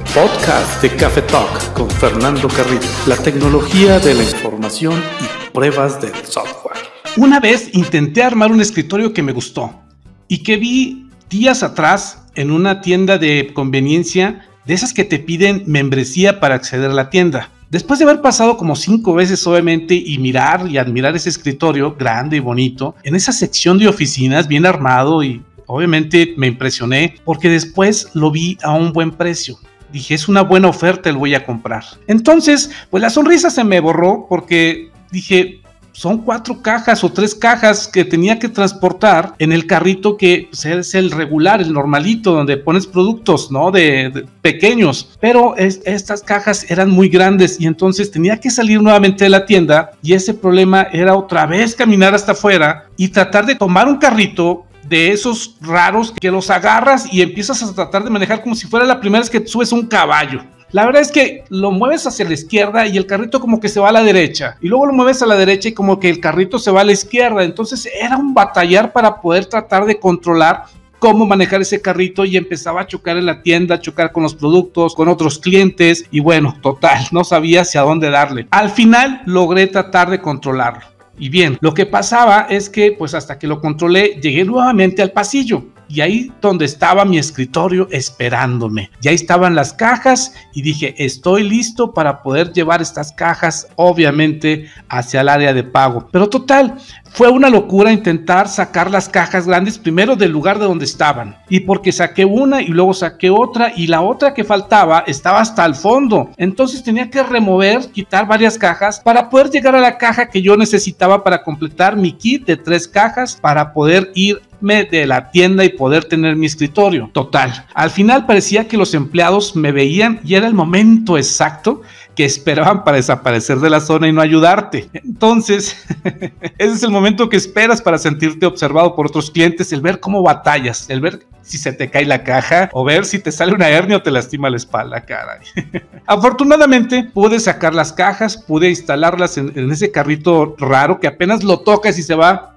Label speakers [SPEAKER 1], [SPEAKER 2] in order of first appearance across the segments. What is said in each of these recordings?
[SPEAKER 1] Podcast de Café Talk con Fernando Carrillo, la tecnología de la información y pruebas del software.
[SPEAKER 2] Una vez intenté armar un escritorio que me gustó y que vi días atrás en una tienda de conveniencia, de esas que te piden membresía para acceder a la tienda. Después de haber pasado como 5 veces obviamente y mirar y admirar ese escritorio grande y bonito, en esa sección de oficinas bien armado, y obviamente me impresioné porque después lo vi a un buen precio. Dije, es una buena oferta, lo voy a comprar. Entonces, pues la sonrisa se me borró porque dije, son 4 cajas o 3 cajas que tenía que transportar en el carrito que pues, es el regular, el normalito, donde pones productos, ¿no? de pequeños. Pero estas cajas eran muy grandes y entonces tenía que salir nuevamente de la tienda y ese problema era otra vez caminar hasta afuera y tratar de tomar un carrito de esos raros que los agarras y empiezas a tratar de manejar como si fuera la primera vez que subes un caballo. La verdad es que lo mueves hacia la izquierda y el carrito como que se va a la derecha, y luego lo mueves a la derecha y como que el carrito se va a la izquierda. Entonces era un batallar para poder tratar de controlar cómo manejar ese carrito, y empezaba a chocar en la tienda, a chocar con los productos, con otros clientes, y bueno, total, no sabía hacia dónde darle. Al final logré tratar de controlarlo. Y bien, lo que pasaba es que pues hasta que lo controlé, llegué nuevamente al pasillo. Y ahí donde estaba mi escritorio esperándome. Ya estaban las cajas y dije, estoy listo para poder llevar estas cajas, obviamente, hacia el área de pago. Pero total, fue una locura intentar sacar las cajas grandes primero del lugar de donde estaban. Y porque saqué una y luego saqué otra, y la otra que faltaba estaba hasta el fondo. Entonces tenía que remover, quitar varias cajas para poder llegar a la caja que yo necesitaba para completar mi kit de 3 cajas para poder irme de la tienda y poder tener mi escritorio. Total, al final parecía que los empleados me veían y era el momento exacto que esperaban para desaparecer de la zona y no ayudarte. Entonces, ese es el momento que esperas para sentirte observado por otros clientes, el ver cómo batallas, el ver si se te cae la caja o ver si te sale una hernia o te lastima la espalda, caray. Afortunadamente pude sacar las cajas, pude instalarlas en ese carrito raro que apenas lo tocas y se va.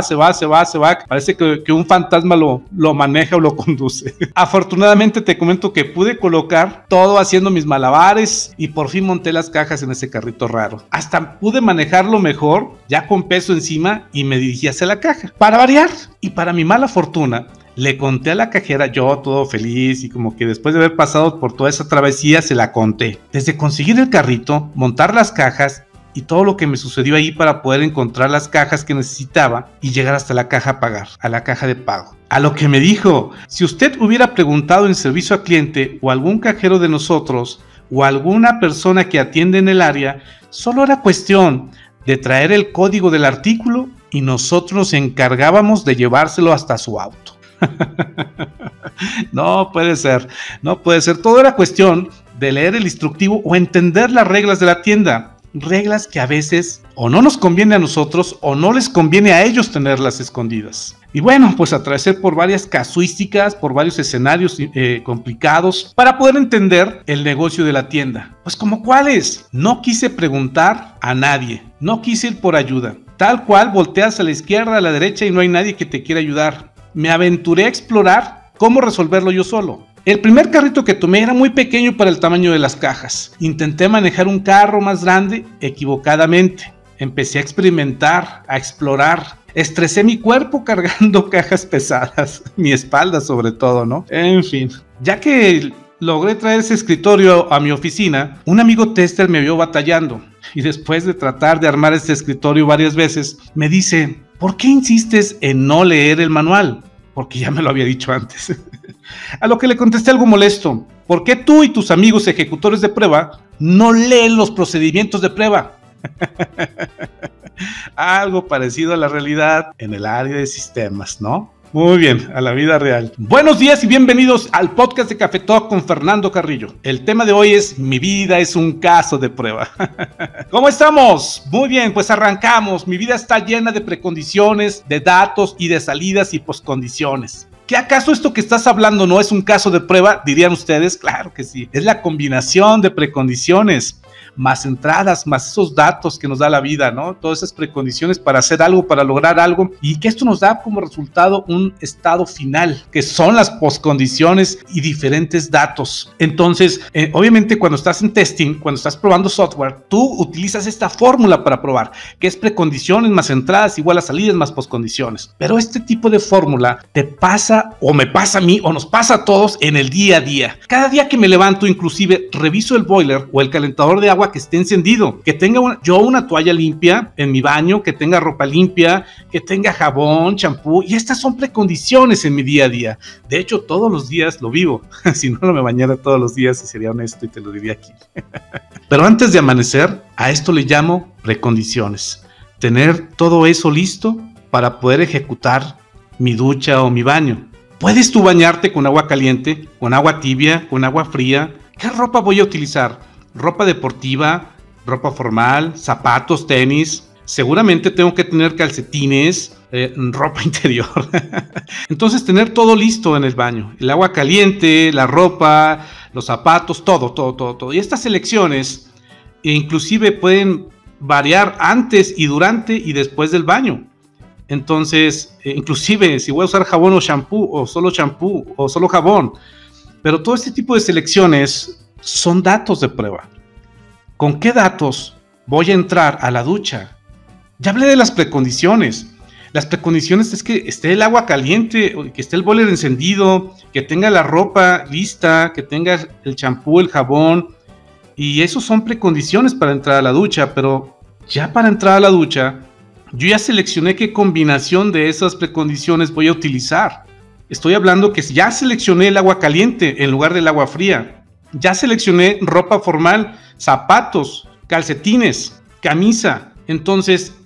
[SPEAKER 2] Parece que un fantasma lo maneja o lo conduce. Afortunadamente te comento que pude colocar todo haciendo mis malabares y por fin monté las cajas en ese carrito raro. Hasta pude manejarlo mejor, ya con peso encima, y me dirigí hacia la caja. Para variar, y para mi mala fortuna, le conté a la cajera, yo todo feliz y como que después de haber pasado por toda esa travesía se la conté. Desde conseguir el carrito, montar las cajas y todo lo que me sucedió ahí para poder encontrar las cajas que necesitaba y llegar hasta la caja a pagar, a la caja de pago. A lo que me dijo, si usted hubiera preguntado en servicio al cliente o algún cajero de nosotros o alguna persona que atiende en el área, solo era cuestión de traer el código del artículo y nosotros nos encargábamos de llevárselo hasta su auto. No puede ser, todo era cuestión de leer el instructivo o entender las reglas de la tienda, reglas que a veces o no nos conviene a nosotros o no les conviene a ellos tenerlas escondidas. Y bueno, pues atravesé por varias casuísticas, por varios escenarios complicados para poder entender el negocio de la tienda. Pues como cuáles, no quise preguntar a nadie, no quise ir por ayuda. Tal cual volteas a la izquierda, a la derecha y no hay nadie que te quiera ayudar. Me aventuré a explorar cómo resolverlo yo solo. El primer carrito que tomé era muy pequeño para el tamaño de las cajas. Intenté manejar un carro más grande equivocadamente. Empecé a experimentar, a explorar. Estresé mi cuerpo cargando cajas pesadas, mi espalda sobre todo, ¿no? En fin, ya que logré traer ese escritorio a mi oficina, un amigo tester me vio batallando. Y después de tratar de armar este escritorio varias veces, me dice, ¿por qué insistes en no leer el manual? Porque ya me lo había dicho antes. A lo que le contesté algo molesto. ¿Por qué tú y tus amigos ejecutores de prueba no leen los procedimientos de prueba? Algo parecido a la realidad en el área de sistemas, ¿no? Muy bien, a la vida real. Buenos días y bienvenidos al podcast de Café Talk con Fernando Carrillo. El tema de hoy es mi vida es un caso de prueba. ¿Cómo estamos? Muy bien, pues arrancamos. Mi vida está llena de precondiciones, de datos y de salidas y poscondiciones. ¿Qué acaso esto que estás hablando no es un caso de prueba? Dirían ustedes, claro que sí. Es la combinación de precondiciones. más entradas, más esos datos que nos da la vida, ¿no? Todas esas precondiciones para hacer algo, para lograr algo, y que esto nos da como resultado un estado final, que son las postcondiciones y diferentes datos. Entonces, obviamente cuando estás en testing, cuando estás probando software, tú utilizas esta fórmula para probar, que es precondiciones más entradas igual a salidas más postcondiciones. Pero este tipo de fórmula te pasa, o me pasa a mí, o nos pasa a todos en el día a día. Cada día que me levanto, inclusive, reviso el boiler o el calentador de agua que esté encendido, que tenga una toalla limpia en mi baño, que tenga ropa limpia, que tenga jabón, champú, y estas son precondiciones en mi día a día. De hecho, todos los días lo vivo. Si no me bañara todos los días, y sería honesto y te lo diría aquí. Pero antes de amanecer, a esto le llamo precondiciones. Tener todo eso listo para poder ejecutar mi ducha o mi baño. Puedes tú bañarte con agua caliente, con agua tibia, con agua fría. ¿Qué ropa voy a utilizar? Ropa deportiva, ropa formal, zapatos, tenis. Seguramente tengo que tener calcetines, ropa interior. Entonces tener todo listo en el baño. El agua caliente, la ropa, los zapatos, todo. Y estas selecciones inclusive pueden variar antes y durante y después del baño. Entonces, inclusive si voy a usar jabón o shampoo, o solo jabón. Pero todo este tipo de selecciones son datos de prueba. ¿Con qué datos voy a entrar a la ducha? Ya hablé de las precondiciones. Las precondiciones es que esté el agua caliente, que esté el boiler encendido, que tenga la ropa lista, que tenga el champú, el jabón. Y esos son precondiciones para entrar a la ducha. Pero ya para entrar a la ducha, yo ya seleccioné qué combinación de esas precondiciones voy a utilizar. Estoy hablando que ya seleccioné el agua caliente en lugar del agua fría. Ya seleccioné ropa formal, zapatos, calcetines, camisa. Entonces,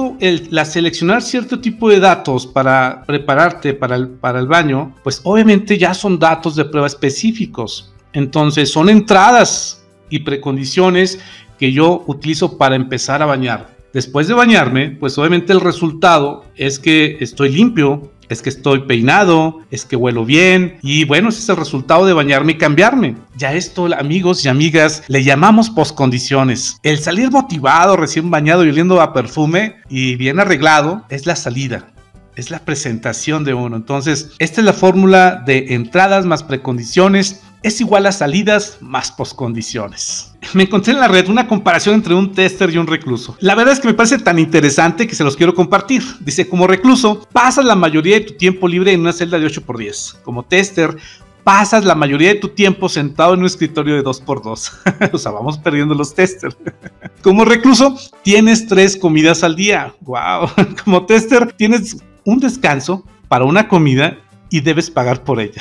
[SPEAKER 2] la seleccionar cierto tipo de datos para prepararte para el baño, pues obviamente ya son datos de prueba específicos. Entonces, son entradas y precondiciones que yo utilizo para empezar a bañar. Después de bañarme, pues obviamente el resultado es que estoy limpio, es que estoy peinado, es que huelo bien, y bueno, ese es el resultado de bañarme y cambiarme. Ya esto, amigos y amigas, le llamamos postcondiciones. El salir motivado, recién bañado y oliendo a perfume y bien arreglado es la salida. Es la presentación de uno. Entonces, esta es la fórmula de entradas más precondiciones es igual a salidas más postcondiciones. Me encontré en la red una comparación entre un tester y un recluso. La verdad es que me parece tan interesante que se los quiero compartir. Dice, como recluso, pasas la mayoría de tu tiempo libre en una celda de 8x10. Como tester, pasas la mayoría de tu tiempo sentado en un escritorio de 2x2. O sea, vamos perdiendo los testers. Como recluso, tienes 3 comidas al día. ¡Wow! Como tester, tienes un descanso para una comida y debes pagar por ella.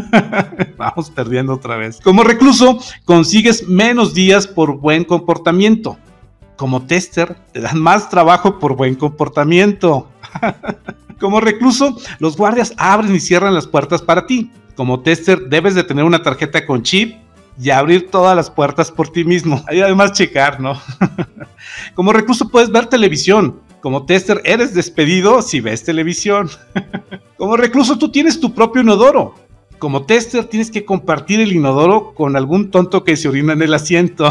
[SPEAKER 2] Vamos perdiendo otra vez. Como recluso, consigues menos días por buen comportamiento. Como tester, te dan más trabajo por buen comportamiento. Como recluso, los guardias abren y cierran las puertas para ti. Como tester, debes de tener una tarjeta con chip y abrir todas las puertas por ti mismo. Hay además checar, ¿no? Como recluso puedes ver televisión. Como tester eres despedido si ves televisión. Como recluso tú tienes tu propio inodoro. Como tester tienes que compartir el inodoro con algún tonto que se orina en el asiento.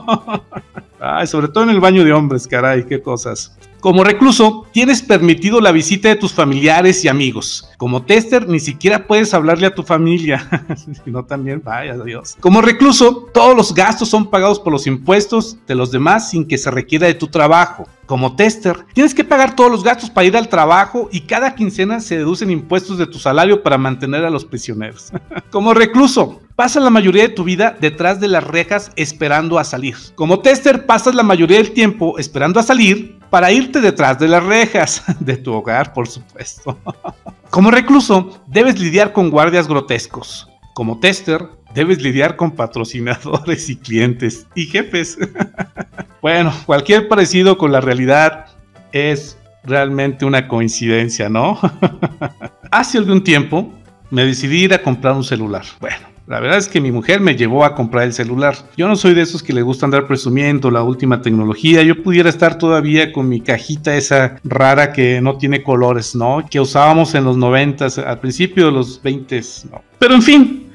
[SPEAKER 2] Ay, sobre todo en el baño de hombres, caray, qué cosas. Como recluso, tienes permitido la visita de tus familiares y amigos. Como tester, ni siquiera puedes hablarle a tu familia. Si no, también, vaya Dios. Como recluso, todos los gastos son pagados por los impuestos de los demás sin que se requiera de tu trabajo. Como tester, tienes que pagar todos los gastos para ir al trabajo y cada quincena se deducen impuestos de tu salario para mantener a los prisioneros. Como recluso, pasas la mayoría de tu vida detrás de las rejas esperando a salir. Como tester, pasas la mayoría del tiempo esperando a salir para irte detrás de las rejas de tu hogar, por supuesto. Como recluso, debes lidiar con guardias grotescos. Como tester, debes lidiar con patrocinadores y clientes y jefes. Bueno, cualquier parecido con la realidad es realmente una coincidencia, ¿no? Hace algún tiempo me decidí ir a comprar un celular. Bueno, la verdad es que mi mujer me llevó a comprar el celular. Yo no soy de esos que le gusta andar presumiendo la última tecnología. Yo pudiera estar todavía con mi cajita esa rara que no tiene colores, ¿no? Que usábamos en los 90s, al principio de los 20s, ¿no? Pero en fin,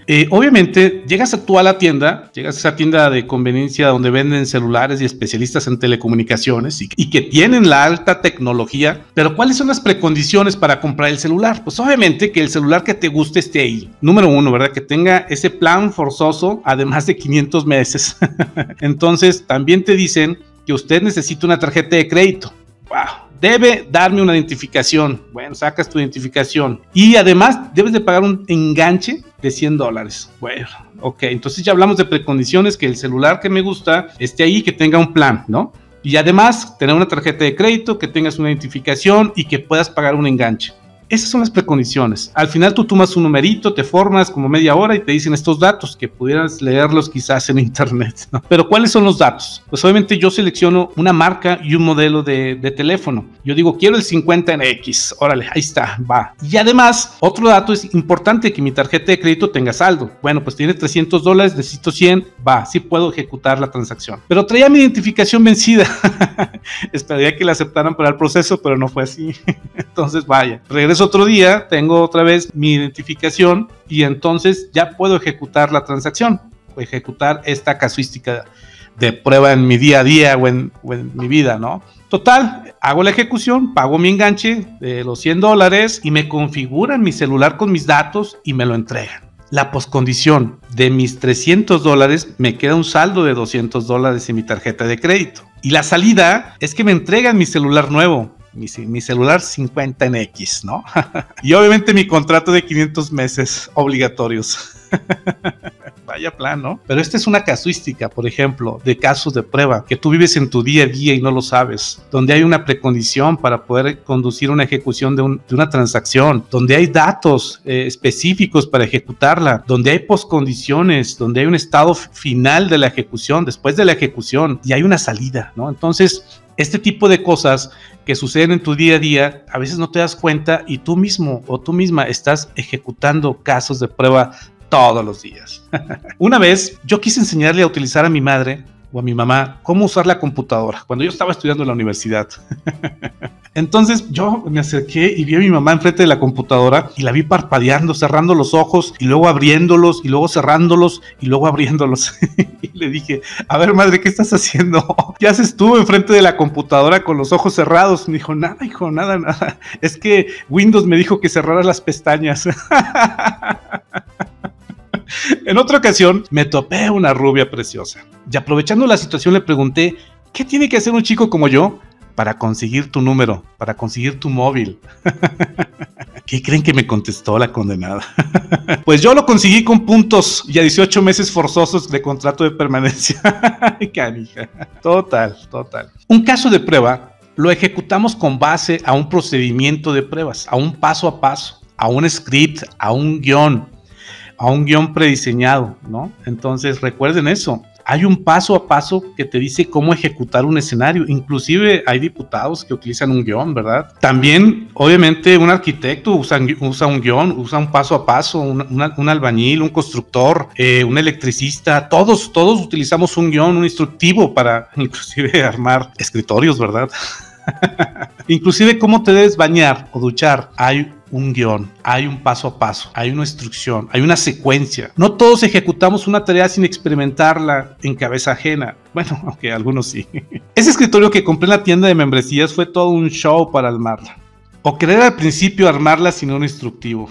[SPEAKER 2] Obviamente llegas tú a la tienda, llegas a esa tienda de conveniencia donde venden celulares y especialistas en telecomunicaciones y que tienen la alta tecnología, pero ¿cuáles son las precondiciones para comprar el celular? Pues obviamente que el celular que te guste esté ahí. Número uno, ¿verdad? Que tenga ese plan forzoso, además de 500 meses. Entonces también te dicen que usted necesita una tarjeta de crédito. ¡Wow! Debe darme una identificación. Bueno, sacas tu identificación. Y además debes de pagar un enganche de $100. Bueno, ok. Entonces ya hablamos de precondiciones, que el celular que me gusta esté ahí, que tenga un plan, ¿no? Y además tener una tarjeta de crédito, que tengas una identificación y que puedas pagar un enganche. Esas son las precondiciones. Al final tú tomas un numerito, te formas como media hora y te dicen estos datos, que pudieras leerlos quizás en internet, ¿no? Pero ¿cuáles son los datos? Pues obviamente yo selecciono una marca y un modelo de teléfono. Yo digo, quiero el 50NX. Órale, ahí está, va. Y además, otro dato es importante, que mi tarjeta de crédito tenga saldo. Bueno, pues tiene $300, necesito 100, va, sí puedo ejecutar la transacción. Pero traía mi identificación vencida. Esperaría que la aceptaran para el proceso, pero no fue así. Entonces, vaya, regreso otro día, tengo otra vez mi identificación y entonces ya puedo ejecutar la transacción, o ejecutar esta casuística de prueba en mi día a día o en mi vida, ¿no? Total, hago la ejecución, pago mi enganche de los $100 y me configuran mi celular con mis datos y me lo entregan. La poscondición de mis $300, me queda un saldo de $200 en mi tarjeta de crédito. Y la salida es que me entregan mi celular nuevo. Mi celular 50NX, ¿no? Y obviamente mi contrato de 500 meses obligatorios. Vaya plan, ¿no? Pero esta es una casuística, por ejemplo, de casos de prueba que tú vives en tu día a día y no lo sabes, donde hay una precondición para poder conducir una ejecución de una transacción, donde hay datos específicos para ejecutarla, donde hay poscondiciones, donde hay un estado final de la ejecución, después de la ejecución, y hay una salida, ¿no? Entonces, este tipo de cosas que suceden en tu día a día, a veces no te das cuenta y tú mismo o tú misma estás ejecutando casos de prueba todos los días. Una vez yo quise enseñarle a utilizar a mi madre o a mi mamá cómo usar la computadora cuando yo estaba estudiando en la universidad. Entonces yo me acerqué y vi a mi mamá enfrente de la computadora y la vi parpadeando, cerrando los ojos y luego abriéndolos y luego cerrándolos y luego abriéndolos. Y le dije, a ver madre, ¿qué estás haciendo? ¿Qué haces tú enfrente de la computadora con los ojos cerrados? Me dijo, nada hijo, nada. Es que Windows me dijo que cerrara las pestañas. En otra ocasión me topé una rubia preciosa y aprovechando la situación le pregunté, ¿qué tiene que hacer un chico como yo para conseguir tu número, para conseguir tu móvil? ¿Qué creen que me contestó la condenada? Pues yo lo conseguí con puntos y a 18 meses forzosos de contrato de permanencia. Canija. Total. Un caso de prueba lo ejecutamos con base a un procedimiento de pruebas, a un paso a paso, a un script, a un guión prediseñado, ¿no? Entonces recuerden eso. Hay un paso a paso que te dice cómo ejecutar un escenario. Inclusive hay diputados que utilizan un guión, ¿verdad? También, obviamente, un arquitecto usa un guión, usa un paso a paso, un albañil, un constructor, un electricista. Todos utilizamos un guión, un instructivo para inclusive armar escritorios, ¿verdad? Inclusive cómo te debes bañar o duchar. Hay un guión, hay un paso a paso, hay una instrucción, hay una secuencia. No todos ejecutamos una tarea sin experimentarla en cabeza ajena. Bueno, aunque algunos sí. Ese escritorio que compré en la tienda de membresías fue todo un show para armarla. O querer al principio armarla sin un instructivo.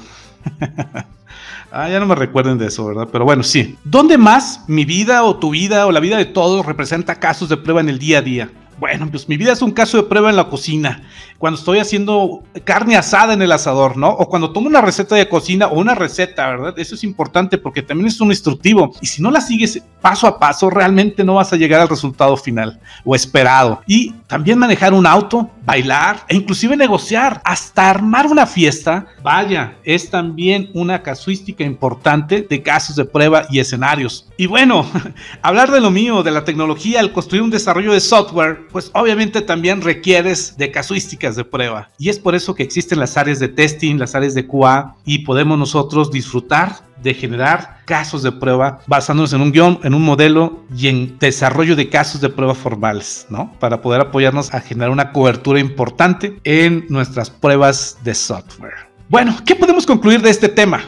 [SPEAKER 2] Ya no me recuerden de eso, ¿verdad? Pero bueno, sí. ¿Dónde más mi vida o tu vida o la vida de todos representa casos de prueba en el día a día? Bueno, pues mi vida es un caso de prueba en la cocina, cuando estoy haciendo carne asada en el asador, ¿no? O cuando tomo una receta de cocina o una receta, ¿verdad? Eso es importante porque también es un instructivo y si no la sigues paso a paso, realmente no vas a llegar al resultado final o esperado. Y también manejar un auto, bailar e inclusive negociar, hasta armar una fiesta, vaya, es también una casuística importante de casos de prueba y escenarios. Y bueno, hablar de lo mío, de la tecnología, al construir un desarrollo de software, pues obviamente también requieres de casuísticas de prueba. Y es por eso que existen las áreas de testing, las áreas de QA, y podemos nosotros disfrutar de generar casos de prueba basándonos en un guión, en un modelo y en desarrollo de casos de prueba formales, ¿no? Para poder apoyarnos a generar una cobertura importante en nuestras pruebas de software. Bueno, ¿qué podemos concluir de este tema?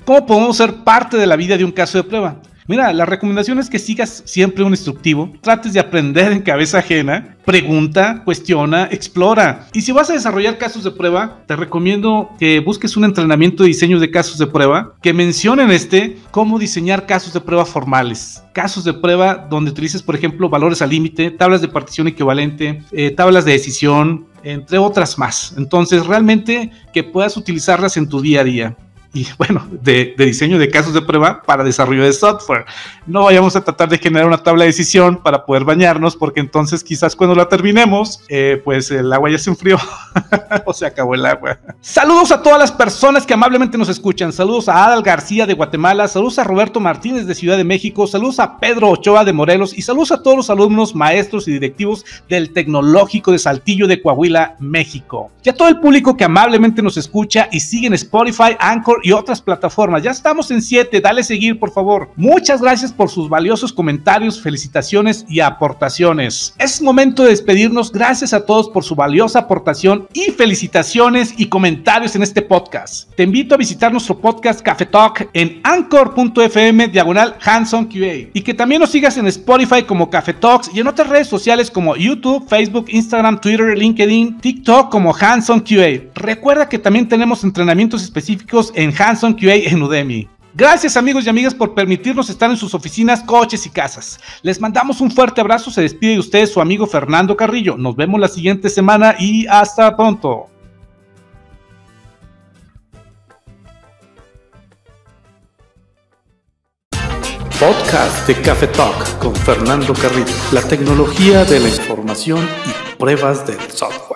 [SPEAKER 2] ¿Cómo podemos ser parte de la vida de un caso de prueba? Mira, la recomendación es que sigas siempre un instructivo, trates de aprender en cabeza ajena, pregunta, cuestiona, explora. Y si vas a desarrollar casos de prueba, te recomiendo que busques un entrenamiento de diseño de casos de prueba, que mencionen cómo diseñar casos de prueba formales. Casos de prueba donde utilices, por ejemplo, valores al límite, tablas de partición equivalente, tablas de decisión, entre otras más. Entonces, realmente que puedas utilizarlas en tu día a día. Y bueno, de diseño de casos de prueba para desarrollo de software. No vayamos a tratar de generar una tabla de decisión para poder bañarnos, porque entonces quizás cuando la terminemos, pues el agua ya se enfrió o se acabó el agua. Saludos a todas las personas que amablemente nos escuchan. Saludos a Adal García de Guatemala, saludos a Roberto Martínez de Ciudad de México, saludos a Pedro Ochoa de Morelos y saludos a todos los alumnos, maestros y directivos del Tecnológico de Saltillo de Coahuila, México. Y a todo el público que amablemente nos escucha y sigue en Spotify, Anchor y otras plataformas. Ya estamos en 7, dale seguir por favor. Muchas gracias por sus valiosos comentarios, felicitaciones y aportaciones. Es momento de despedirnos. Gracias a todos por su valiosa aportación y felicitaciones y comentarios en este podcast. Te invito a visitar nuestro podcast Café Talk en anchor.fm/HandsonQA y que también nos sigas en Spotify como Café Talks y en otras redes sociales como YouTube, Facebook, Instagram, Twitter, LinkedIn, TikTok como HandsonQA. Recuerda que también tenemos entrenamientos específicos en Hands-on QA en Udemy. Gracias amigos y amigas por permitirnos estar en sus oficinas, coches y casas. Les mandamos un fuerte abrazo. Se despide de ustedes su amigo Fernando Carrillo. Nos vemos la siguiente semana y hasta pronto.
[SPEAKER 1] Podcast de Café Talk con Fernando Carrillo. La tecnología de la información y pruebas del software.